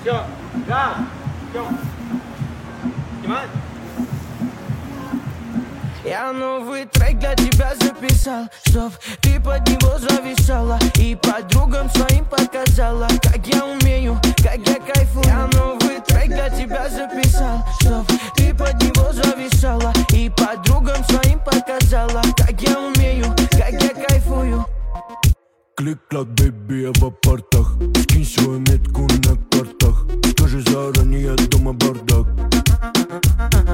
Все, да, идем. Снимай. Я новый трек для тебя записал, чтоб ты под него зависала и подругам своим показала, как я умею, как я кайфую. Я новый трек для тебя записал, чтоб ты под него зависала и подругам своим показала, как я умею, как я кайфую. Клик-клак, бэйби, я в апартах. Скинь свою метку на картах. Скажи заранее, дома бардак.